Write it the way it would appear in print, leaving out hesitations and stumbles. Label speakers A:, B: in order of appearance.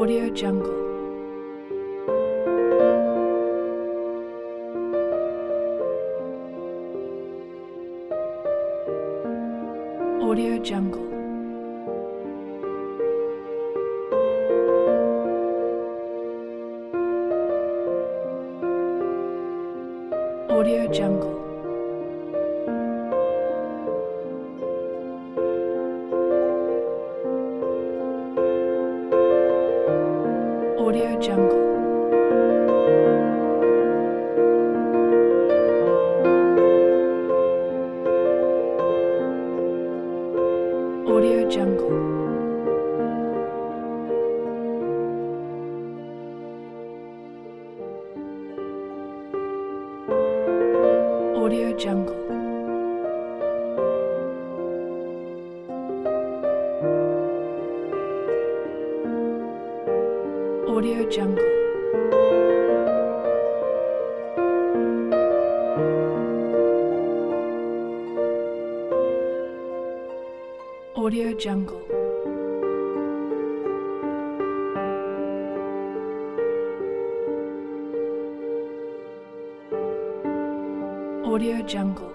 A: Audio Jungle. Audio Jungle. Audio Jungle. Audio Jungle. Audio Jungle. Audio Jungle. Audio Jungle. Audio Jungle. Audio Jungle.